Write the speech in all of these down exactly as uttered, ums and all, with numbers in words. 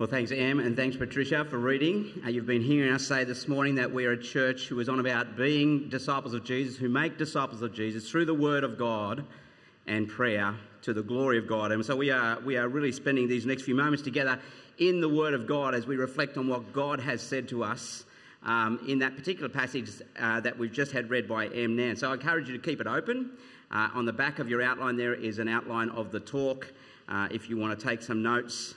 Well, thanks, Em, and thanks, Patricia, for reading. Uh, you've been hearing us say this morning that we're a church who is on about being disciples of Jesus, who make disciples of Jesus through the Word of God and prayer to the glory of God. And so we are we are really spending these next few moments together in the Word of God as we reflect on what God has said to us um, in that particular passage uh, that we've just had read by Em Nan. So I encourage you to keep it open. Uh, on the back of your outline there is an outline of the talk uh, if you want to take some notes.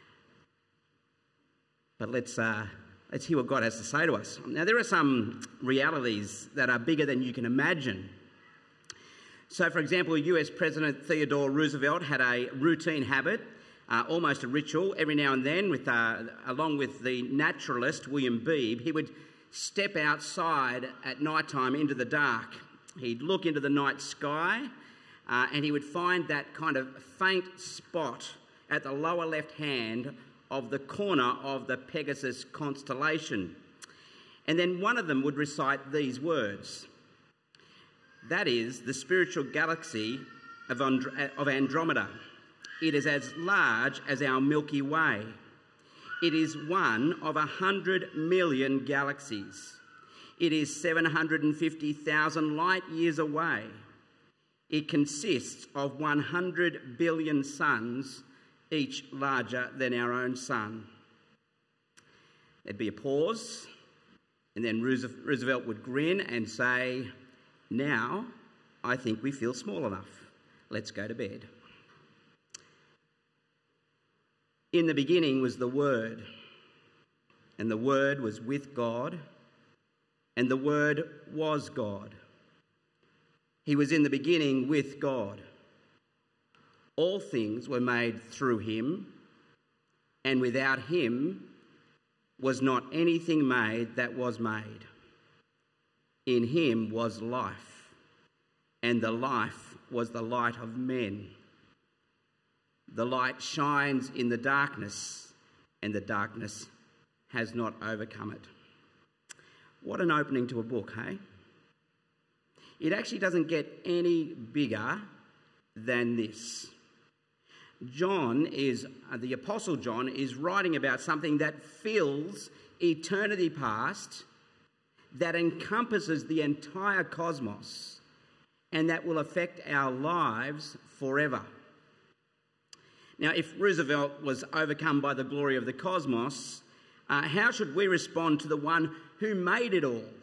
But let's, uh, let's hear what God has to say to us. Now, there are some realities that are bigger than you can imagine. So, for example, U S President Theodore Roosevelt had a routine habit, uh, almost a ritual. Every now and then, with, uh, along with the naturalist William Beebe, he would step outside at night time into the dark. He'd look into the night sky uh, and he would find that kind of faint spot at the lower left hand of the corner of the Pegasus constellation. And then one of them would recite these words. That is the spiritual galaxy of, And- of Andromeda. It is as large as our Milky Way. It is one of a hundred million galaxies. It is seven hundred fifty thousand light years away. It consists of one hundred billion suns, each larger than our own sun. There'd be a pause, and then Roosevelt would grin and say, now I think we feel small enough. Let's go to bed. In the beginning was the Word, and the Word was with God, and the Word was God. He was in the beginning with God. All things were made through him, and without him was not anything made that was made. In him was life, and the life was the light of men. The light shines in the darkness, and the darkness has not overcome it. What an opening to a book, hey? It actually doesn't get any bigger than this. John is, uh, the Apostle John is writing about something that fills eternity past, that encompasses the entire cosmos, and that will affect our lives forever. Now, if Roosevelt was overcome by the glory of the cosmos, uh, how should we respond to the one who made it all?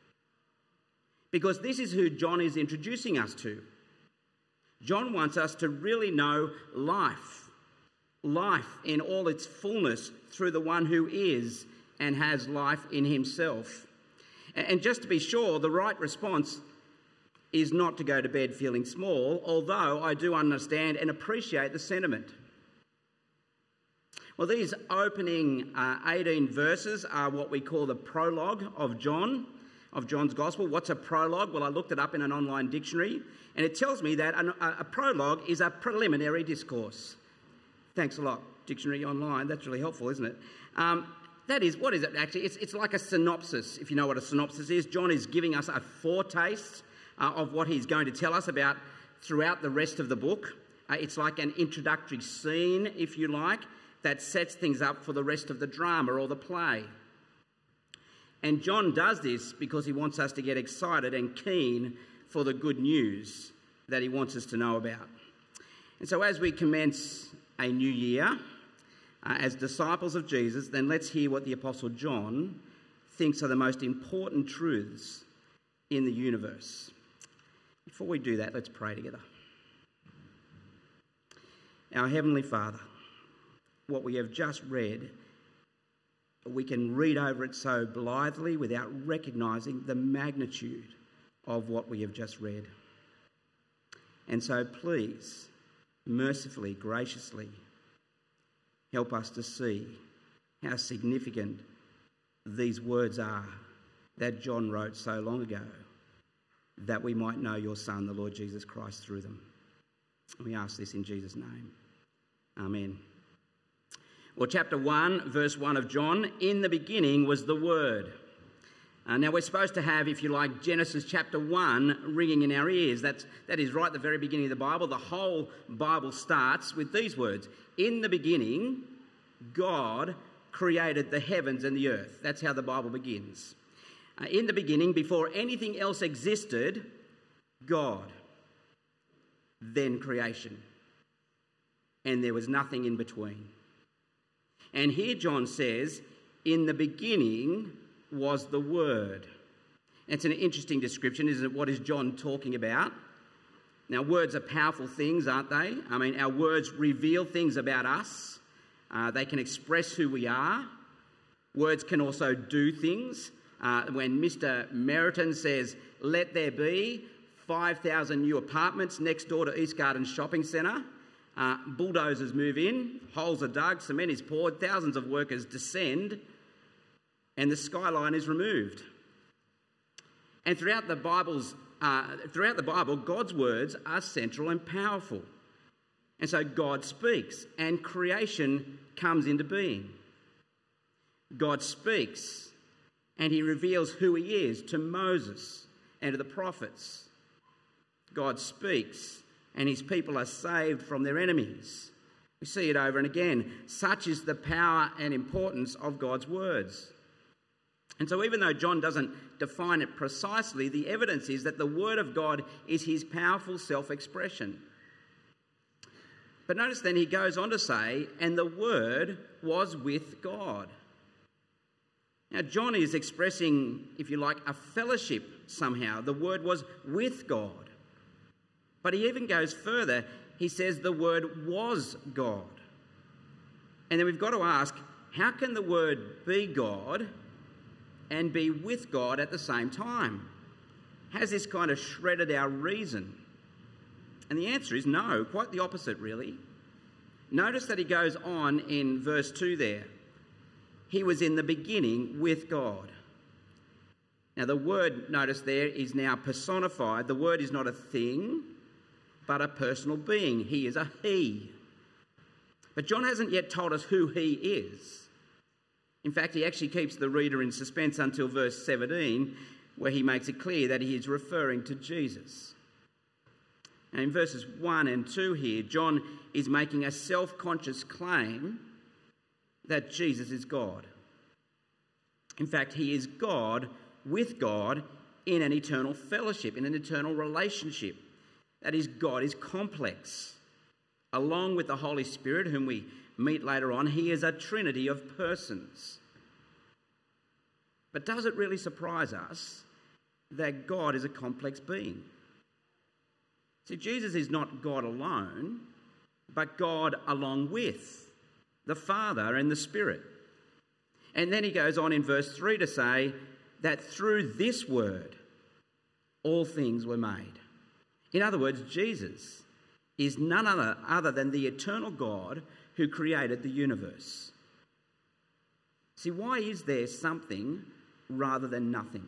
Because this is who John is introducing us to. John wants us to really know life, life in all its fullness through the one who is and has life in himself. And just to be sure, the right response is not to go to bed feeling small, although I do understand and appreciate the sentiment. Well, these opening uh, eighteen verses are what we call the prologue of John, of John's Gospel. What's a prologue? Well, I looked it up in an online dictionary, and it tells me that a, a prologue is a preliminary discourse. Thanks a lot, Dictionary Online. That's really helpful, isn't it? Um, that is, what is it actually? It's, it's like a synopsis, if you know what a synopsis is. John is giving us a foretaste uh, of what he's going to tell us about throughout the rest of the book. Uh, it's like an introductory scene, if you like, that sets things up for the rest of the drama or the play. And John does this because he wants us to get excited and keen for the good news that he wants us to know about. And so as we commence a new year uh, as disciples of Jesus, then let's hear what the Apostle John thinks are the most important truths in the universe. Before we do that, let's pray together. Our Heavenly Father, what we have just read, we can read over it so blithely without recognising the magnitude of what we have just read. And so please, mercifully, graciously, help us to see how significant these words are that John wrote so long ago, that we might know your Son, the Lord Jesus Christ, through them. We ask this in Jesus' name. Amen. Well, chapter one, verse one of John, in the beginning was the Word. Uh, now, we're supposed to have, if you like, Genesis chapter one ringing in our ears. That's, that is right at the very beginning of the Bible. The whole Bible starts with these words. In the beginning, God created the heavens and the earth. That's how the Bible begins. Uh, in the beginning, before anything else existed, God. Then creation. And there was nothing in between. And here John says, in the beginning was the Word. It's an interesting description, isn't it? What is John talking about? Now, words are powerful things, aren't they? I mean, our words reveal things about us. Uh, they can express who we are. Words can also do things. Uh, when Mister Meriton says, let there be five thousand new apartments next door to East Garden Shopping Centre, uh, bulldozers move in, holes are dug, cement is poured, thousands of workers descend, and the skyline is removed. And throughout the Bible's, uh, throughout the Bible, God's words are central and powerful. And so God speaks, and creation comes into being. God speaks, and he reveals who he is to Moses and to the prophets. God speaks, and his people are saved from their enemies. We see it over and again. Such is the power and importance of God's words. And so even though John doesn't define it precisely, the evidence is that the Word of God is his powerful self-expression. But notice then he goes on to say, and the Word was with God. Now John is expressing, if you like, a fellowship somehow. The Word was with God. But he even goes further. He says the Word was God. And then we've got to ask, how can the Word be God and be with God at the same time? Has this kind of shredded our reason? And the answer is no, quite the opposite really. Notice that he goes on in verse two there. He was in the beginning with God. Now the word, notice there, is now personified. The word is not a thing, but a personal being. He is a he. But John hasn't yet told us who he is. In fact, he actually keeps the reader in suspense until verse seventeen, where he makes it clear that he is referring to Jesus. And in verses one and two here, John is making a self-conscious claim that Jesus is God. In fact, he is God with God in an eternal fellowship, in an eternal relationship. That is, God is complex. Along with the Holy Spirit, whom we meet later on, he is a trinity of persons. But does it really surprise us that God is a complex being? See, Jesus is not God alone, but God along with the Father and the Spirit. And then he goes on in verse three to say that through this word, all things were made. In other words, Jesus is none other, other than the eternal God who created the universe. See, why is there something rather than nothing?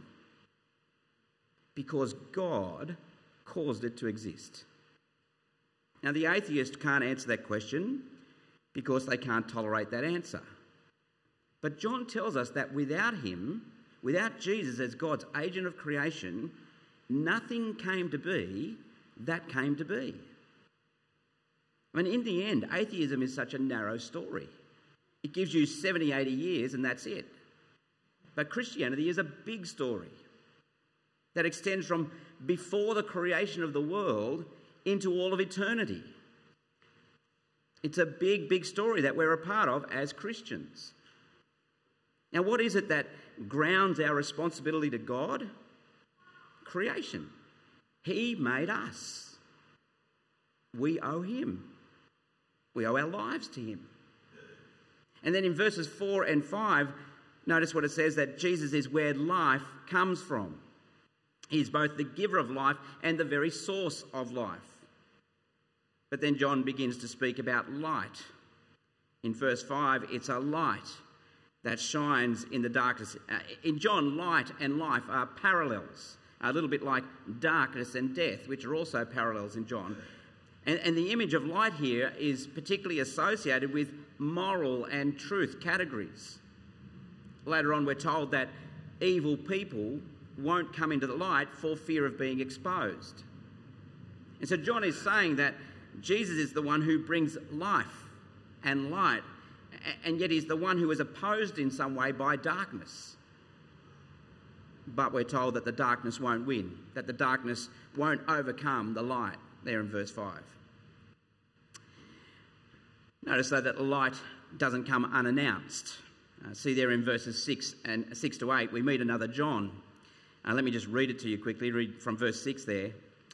Because God caused it to exist. Now, the atheist can't answer that question because they can't tolerate that answer. But John tells us that without him, without Jesus as God's agent of creation, nothing came to be that came to be. I mean, in the end, atheism is such a narrow story. It gives you seventy, eighty years and that's it. But Christianity is a big story that extends from before the creation of the world into all of eternity. It's a big, big story that we're a part of as Christians. Now, what is it that grounds our responsibility to God? Creation. He made us. We owe him. We owe our lives to him. And then in verses four and five, notice what it says, that Jesus is where life comes from. He is both the giver of life and the very source of life. But then John begins to speak about light. In verse five, it's a light that shines in the darkness. Uh, in John, light and life are parallels, a little bit like darkness and death, which are also parallels in John. And, and the image of light here is particularly associated with moral and truth categories. Later on, we're told that evil people won't come into the light for fear of being exposed. And so John is saying that Jesus is the one who brings life and light and yet he's the one who is opposed in some way by darkness. But we're told that the darkness won't win, that the darkness won't overcome the light, there in verse five. Notice, though, that the light doesn't come unannounced. Uh, see there in verses six and six to eight, we meet another John. Uh, let me just read it to you quickly. Read from verse six there.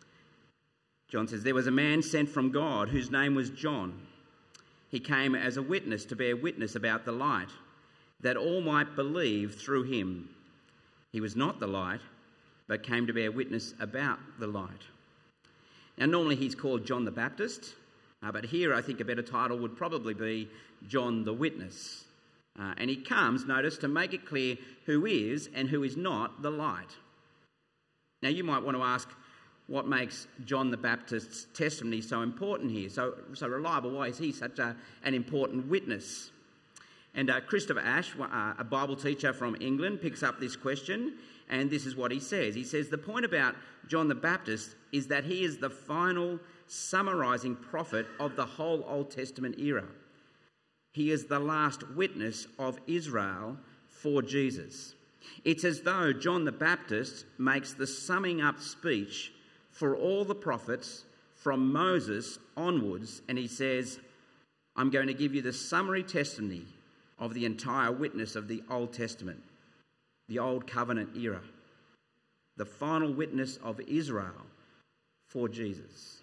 John says, "There was a man sent from God whose name was John. He came as a witness to bear witness about the light, that all might believe through him. He was not the light, but came to bear witness about the light." Now, normally he's called John the Baptist, uh, but here I think a better title would probably be John the Witness. Uh, and he comes, notice, to make it clear who is and who is not the light. Now, you might want to ask, what makes John the Baptist's testimony so important here, so, so reliable? Why is he such a, an important witness? And uh, Christopher Ash, uh, a Bible teacher from England, picks up this question, and this is what he says. He says, the point about John the Baptist is that he is the final summarising prophet of the whole Old Testament era. He is the last witness of Israel for Jesus. It's as though John the Baptist makes the summing up speech for all the prophets from Moses onwards, and he says, I'm going to give you the summary testimony of the entire witness of the Old Testament, the Old Covenant era, the final witness of Israel for Jesus.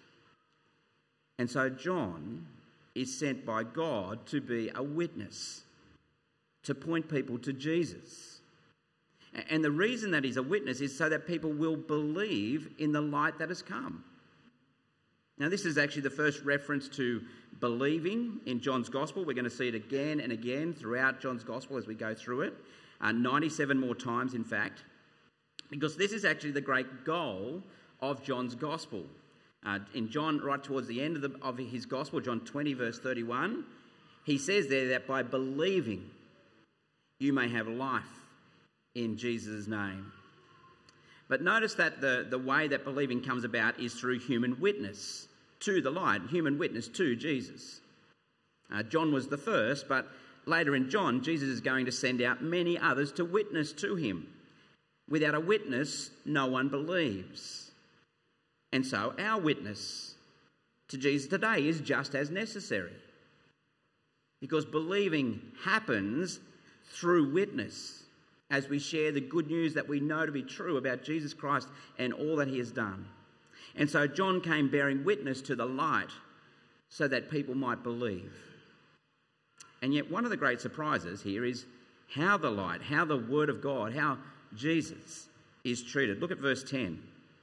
And so John is sent by God to be a witness, to point people to Jesus. And the reason that he's a witness is so that people will believe in the light that has come. Now, this is actually the first reference to believing in John's Gospel. We're going to see it again and again throughout John's Gospel as we go through it, uh, ninety-seven more times, in fact, because this is actually the great goal of John's Gospel. Uh, in John, right towards the end of, the, of his Gospel, John twenty, verse thirty-one, he says there that by believing you may have life in Jesus' name. But notice that the, the way that believing comes about is through human witness to the light, human witness to Jesus. Uh, John was the first, but later in John, Jesus is going to send out many others to witness to him. Without a witness, no one believes. And so our witness to Jesus today is just as necessary, because believing happens through witness as we share the good news that we know to be true about Jesus Christ and all that he has done. And so John came bearing witness to the light so that people might believe. And yet one of the great surprises here is how the light, how the Word of God, how Jesus is treated. Look at verse ten.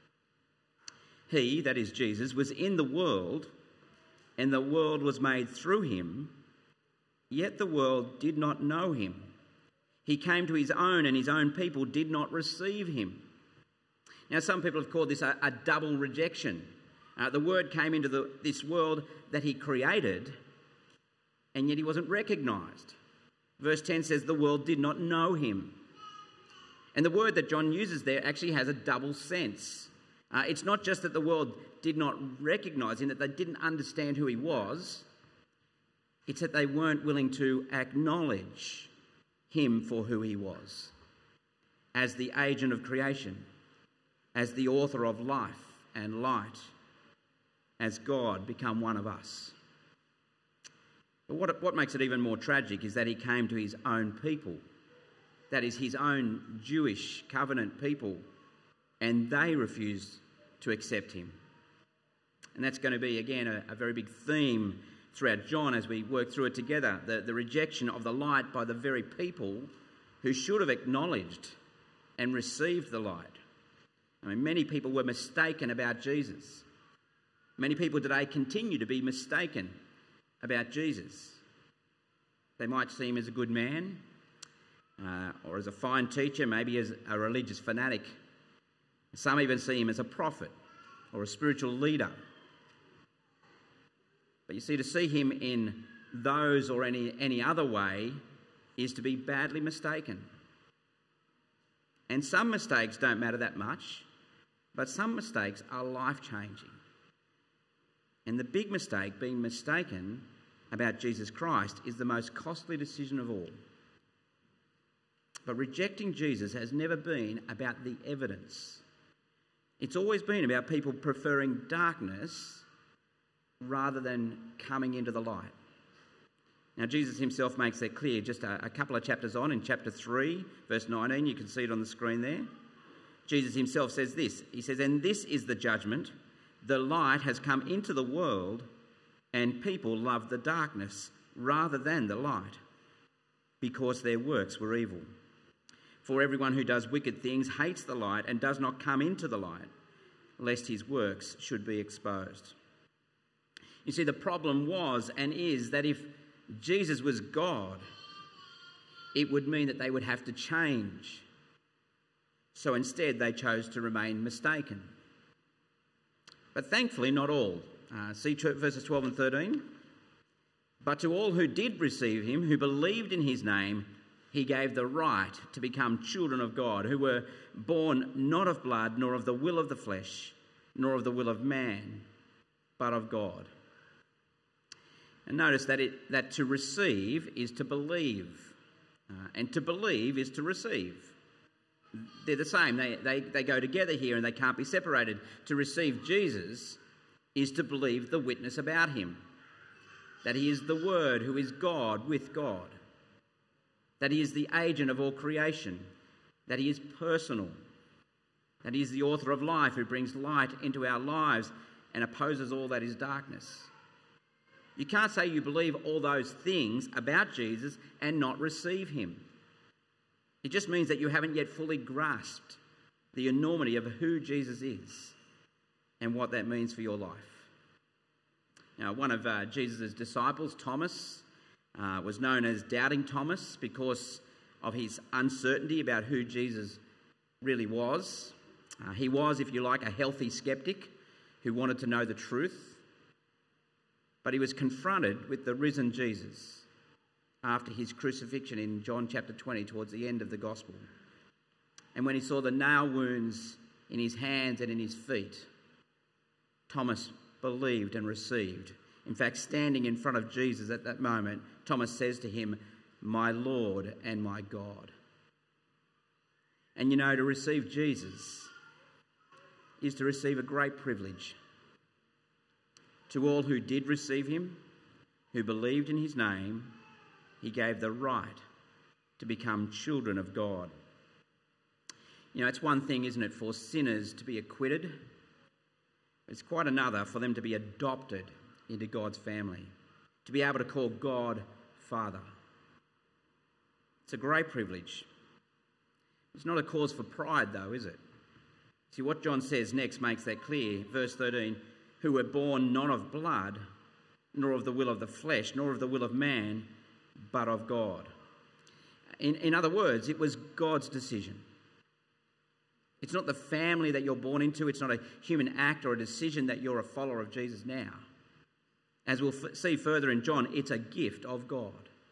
He, that is Jesus, was in the world, and the world was made through him, yet the world did not know him. He came to his own, and his own people did not receive him. Now, some people have called this a, a double rejection. Uh, the Word came into the, this world that he created, and yet he wasn't recognised. Verse ten says the world did not know him. And the word that John uses there actually has a double sense. Uh, it's not just that the world did not recognise him, that they didn't understand who he was. It's that they weren't willing to acknowledge him for who he was, as the agent of creation, as the author of life and light, as God become one of us. But what, what makes it even more tragic is that he came to his own people, that is his own Jewish covenant people, and they refused to accept him. And that's going to be, again, a, a very big theme throughout John as we work through it together, the, the rejection of the light by the very people who should have acknowledged and received the light. I mean, many people were mistaken about Jesus. Many people today continue to be mistaken about Jesus. They might see him as a good man, uh, or as a fine teacher, maybe as a religious fanatic. Some even see him as a prophet or a spiritual leader. But you see, to see him in those or any, any other way is to be badly mistaken. And some mistakes don't matter that much, but some mistakes are life-changing. And the big mistake, being mistaken, about Jesus Christ is the most costly decision of all. But rejecting Jesus has never been about the evidence. It's always been about people preferring darkness rather than coming into the light. Now, Jesus himself makes that clear just a, a couple of chapters on, in chapter three, verse nineteen. You can see it on the screen there. Jesus himself says this. He says, "And this is the judgment. The light has come into the world, and people love the darkness rather than the light, because their works were evil. For everyone who does wicked things hates the light and does not come into the light, lest his works should be exposed." You see, the problem was and is that if Jesus was God, it would mean that they would have to change. So instead, they chose to remain mistaken. But thankfully, not all. Uh, see verses twelve and thirteen. "But to all who did receive him, who believed in his name, he gave the right to become children of God, who were born not of blood, nor of the will of the flesh, nor of the will of man, but of God." And notice that it, that to receive is to believe, uh, and to believe is to receive. They're the same. They, they, they go together here and they can't be separated. To receive Jesus is to believe the witness about him, that he is the Word who is God with God, that he is the agent of all creation, that he is personal, that he is the author of life who brings light into our lives and opposes all that is darkness. You can't say you believe all those things about Jesus and not receive him. It just means that you haven't yet fully grasped the enormity of who Jesus is and what that means for your life. Now, one of uh, Jesus' disciples, Thomas, uh, was known as Doubting Thomas because of his uncertainty about who Jesus really was. Uh, he was, if you like, a healthy skeptic who wanted to know the truth. But he was confronted with the risen Jesus after his crucifixion in John chapter twenty, towards the end of the gospel. And when he saw the nail wounds in his hands and in his feet, Thomas believed and received. In fact, standing in front of Jesus at that moment, Thomas says to him, "My Lord and my God." And you know, to receive Jesus is to receive a great privilege. To all who did receive him, who believed in his name, he gave the right to become children of God. You know, it's one thing, isn't it, for sinners to be acquitted? It's quite another for them to be adopted into God's family, to be able to call God Father. It's a great privilege. It's not a cause for pride, though, is it? See, what John says next makes that clear. Verse thirteen, "Who were born not of blood, nor of the will of the flesh, nor of the will of man, but of God." In, in other words, it was God's decision. It's not the family that you're born into. It's not a human act or a decision that you're a follower of Jesus now. As we'll f- see further in John, it's a gift of God.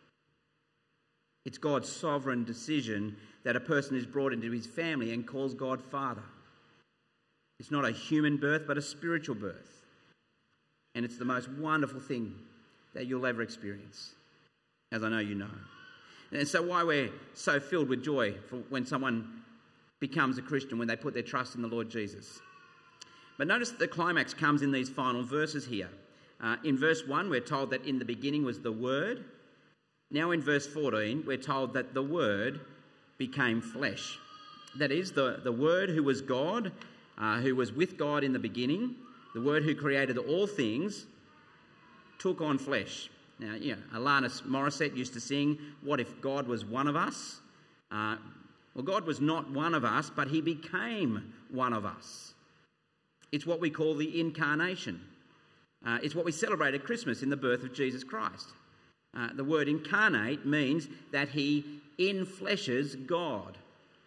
It's God's sovereign decision that a person is brought into his family and calls God Father. It's not a human birth, but a spiritual birth. And it's the most wonderful thing that you'll ever experience, as I know you know. And so why we're so filled with joy for when someone becomes a Christian, when they put their trust in the Lord Jesus. But notice that the climax comes in these final verses here. Uh, in verse one, we're told that in the beginning was the Word. Now in verse fourteen, we're told that the Word became flesh. That is, the, the Word who was God, uh, who was with God in the beginning, the Word who created all things, took on flesh. Now, yeah, Alanis Morissette used to sing, "What if God was one of us?" Uh, well, God was not one of us, but he became one of us. It's what we call the incarnation. Uh, it's what we celebrate at Christmas in the birth of Jesus Christ. Uh, the word incarnate means that he infleshes God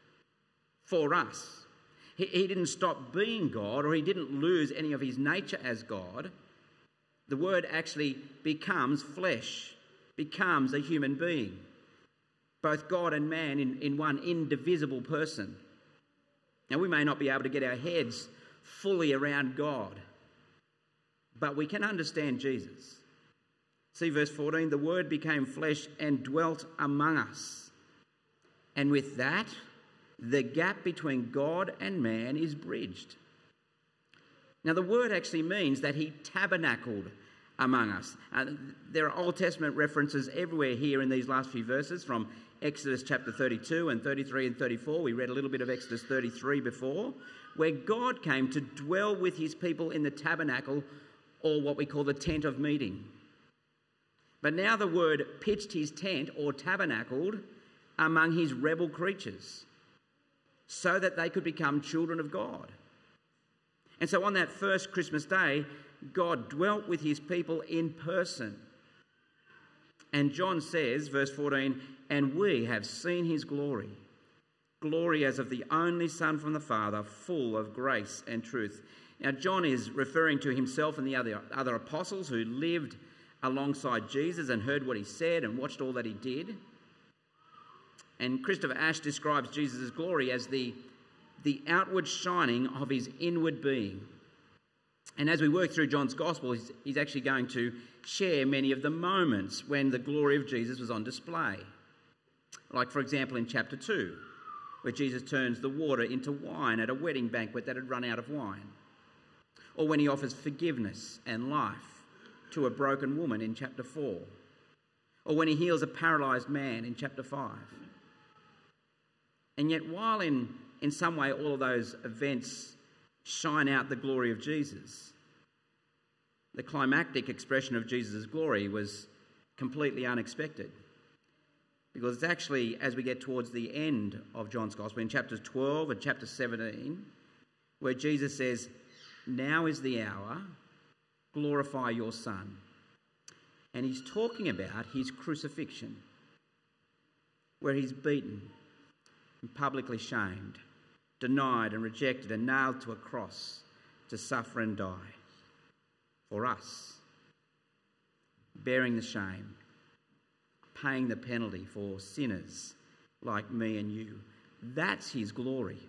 for us. He, he didn't stop being God, or he didn't lose any of his nature as God. The Word actually becomes flesh, becomes a human being, both God and man in, in one indivisible person. Now, we may not be able to get our heads fully around God, but we can understand Jesus. See verse fourteen, the Word became flesh and dwelt among us. And with that, the gap between God and man is bridged. Now, the word actually means that he tabernacled among us. Uh, there are Old Testament references everywhere here in these last few verses, from Exodus chapter thirty-two and thirty-three and thirty-four. We read a little bit of Exodus thirty-three before, where God came to dwell with his people in the tabernacle, or what we call the tent of meeting. But now the word pitched his tent, or tabernacled, among his rebel creatures, so that they could become children of God. And so on that first Christmas day, God dwelt with his people in person. And John says, verse fourteen, and we have seen his glory, glory as of the only Son from the Father, full of grace and truth. Now, John is referring to himself and the other, other apostles who lived alongside Jesus and heard what he said and watched all that he did. And Christopher Ash describes Jesus' glory as the, the outward shining of his inward being. And as we work through John's Gospel, he's, he's actually going to share many of the moments when the glory of Jesus was on display. Like, for example, in chapter two, where Jesus turns the water into wine at a wedding banquet that had run out of wine. Or when he offers forgiveness and life to a broken woman in chapter four. Or when he heals a paralysed man in chapter five. And yet, while in, in some way all of those events shine out the glory of Jesus, the climactic expression of Jesus' glory was completely unexpected. Because it's actually, as we get towards the end of John's Gospel, in chapters twelve and chapter seventeen, where Jesus says, now is the hour, glorify your Son. And he's talking about his crucifixion, where he's beaten and publicly shamed, denied and rejected and nailed to a cross to suffer and die for us, bearing the shame, paying the penalty for sinners like me and you. That's his glory.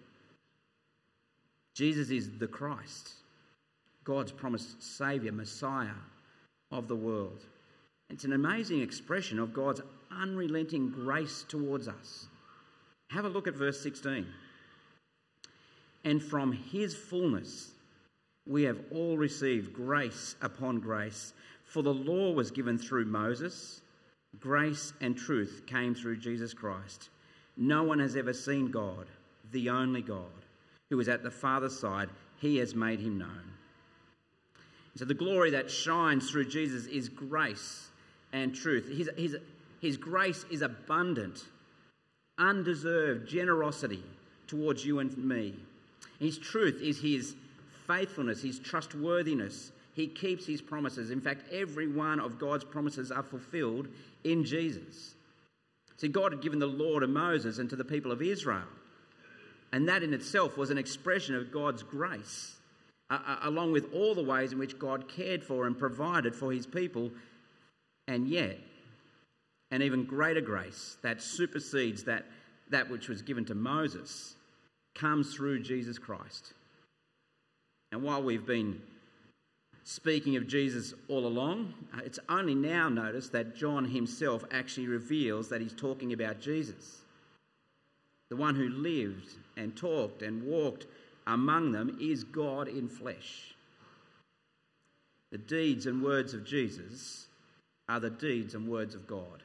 Jesus is the Christ, God's promised Saviour, Messiah of the world. It's an amazing expression of God's unrelenting grace towards us. Have a look at verse sixteen. And from his fullness we have all received grace upon grace. For the law was given through Moses, grace and truth came through Jesus Christ. No one has ever seen God, the only God, who is at the Father's side. He has made him known. So the glory that shines through Jesus is grace and truth. His, his, his grace is abundant, undeserved generosity towards you and me. His truth is his faithfulness, his trustworthiness. He keeps his promises. In fact, every one of God's promises are fulfilled in Jesus. See, God had given the law to Moses and to the people of Israel. And that in itself was an expression of God's grace, uh, along with all the ways in which God cared for and provided for his people. And yet, an even greater grace that supersedes that, that which was given to Moses comes through Jesus Christ. And while we've been speaking of Jesus all along, it's only now noticed that John himself actually reveals that he's talking about Jesus. The one who lived and talked and walked among them is God in flesh. The deeds and words of Jesus are the deeds and words of God.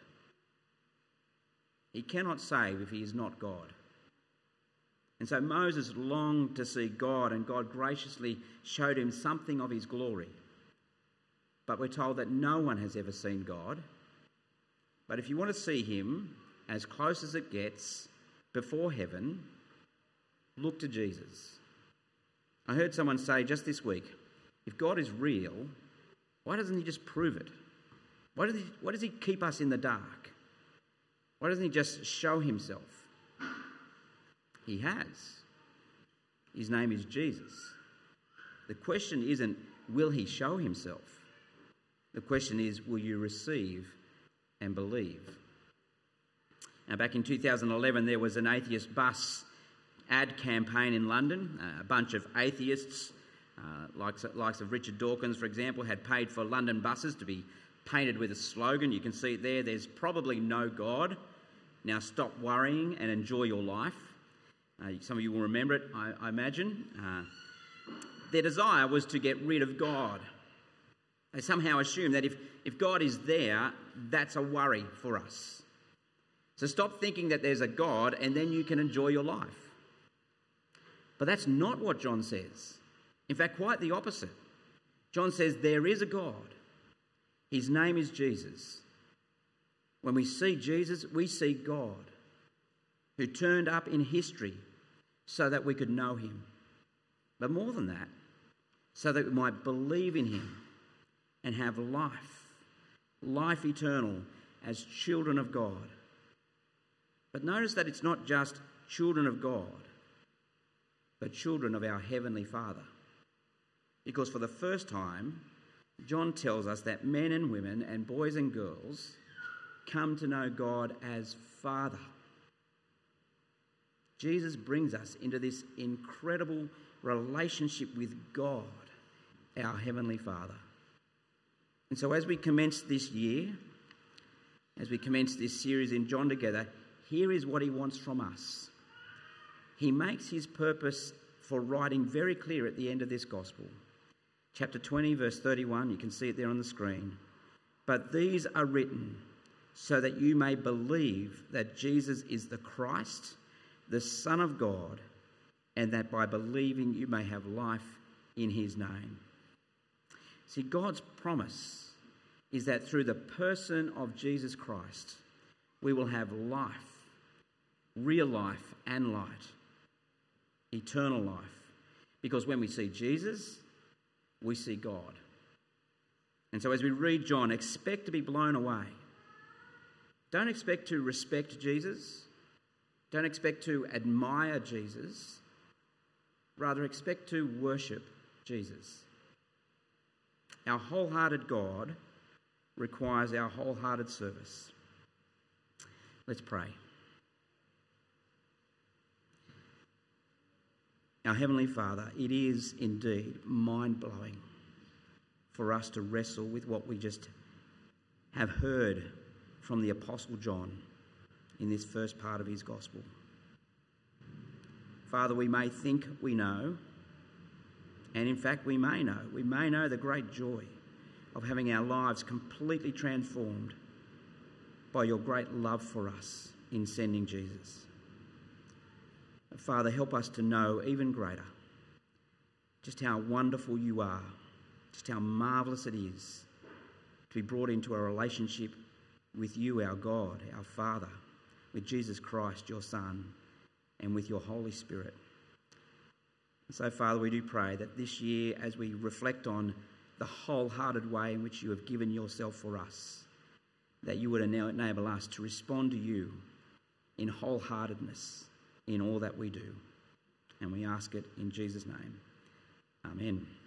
He cannot save if he is not God. And so Moses longed to see God, and God graciously showed him something of his glory. But we're told that no one has ever seen God. But if you want to see him as close as it gets before heaven, look to Jesus. I heard someone say just this week, if God is real, why doesn't he just prove it? Why does he, why does he keep us in the dark? Why doesn't he just show himself? He has. His name is Jesus. The question isn't, will he show himself? The question is, will you receive and believe? Now, back in two thousand eleven, there was an atheist bus ad campaign in London. Uh, a bunch of atheists, uh, likes, likes of Richard Dawkins, for example, had paid for London buses to be painted with a slogan. You can see it there. There's probably no God. Now stop worrying and enjoy your life. Uh, some of you will remember it, I, I imagine. Uh, their desire was to get rid of God. They somehow assume that if, if God is there, that's a worry for us. So stop thinking that there's a God and then you can enjoy your life. But that's not what John says. In fact, quite the opposite. John says there is a God. His name is Jesus. When we see Jesus, we see God, who turned up in history so that we could know him. But more than that, so that we might believe in him and have life, life eternal as children of God. But notice that it's not just children of God, but children of our Heavenly Father. Because for the first time, John tells us that men and women and boys and girls come to know God as Father. Jesus brings us into this incredible relationship with God, our Heavenly Father. And so as we commence this year, as we commence this series in John together, here is what he wants from us. He makes his purpose for writing very clear at the end of this gospel. Chapter twenty, verse thirty-one, you can see it there on the screen. But these are written so that you may believe that Jesus is the Christ, the Son of God, and that by believing you may have life in his name. See, God's promise is that through the person of Jesus Christ, we will have life, real life and light, eternal life. Because when we see Jesus, we see God. And so as we read John, expect to be blown away. Don't expect to respect Jesus. Don't expect to admire Jesus. Rather, expect to worship Jesus. Our wholehearted God requires our wholehearted service. Let's pray. Our Heavenly Father, it is indeed mind-blowing for us to wrestle with what we just have heard from the Apostle John in this first part of his gospel. Father, we may think we know, and in fact we may know. We may know the great joy of having our lives completely transformed by your great love for us in sending Jesus. Father, help us to know even greater just how wonderful you are, just how marvellous it is to be brought into a relationship with you, our God, our Father, with Jesus Christ, your Son, and with your Holy Spirit. And so, Father, we do pray that this year, as we reflect on the wholehearted way in which you have given yourself for us, that you would enable us to respond to you in wholeheartedness in all that we do. And we ask it in Jesus' name. Amen.